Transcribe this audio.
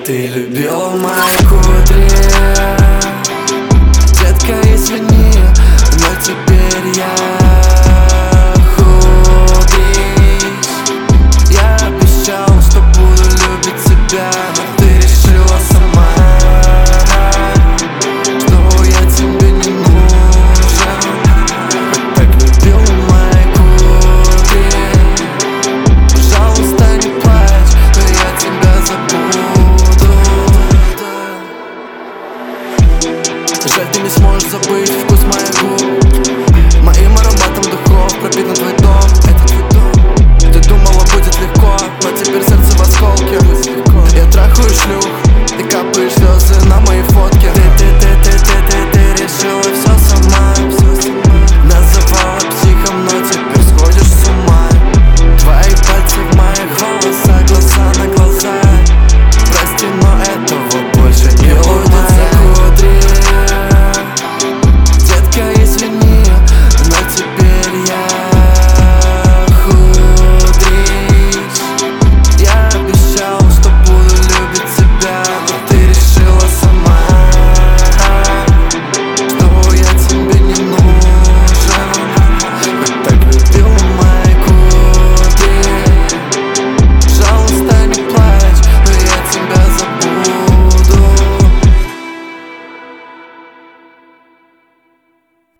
Ты любила мои кудри, детка, извини, но теперь я худый. Я обещал, что буду любить тебя, но ты решила сама, что я тебе не нужен. Хоть так любила мои кудри, пожалуйста, не плачь, но я тебя забуду. Жаль, ты не сможешь забыть вкус моих губ, моим ароматом духов пропитан твой дом. Это твой дом. Ты думала, будет легко, но теперь сердце в осколке. Я трахаю шлюх, ты капаешь слезы на мои фото.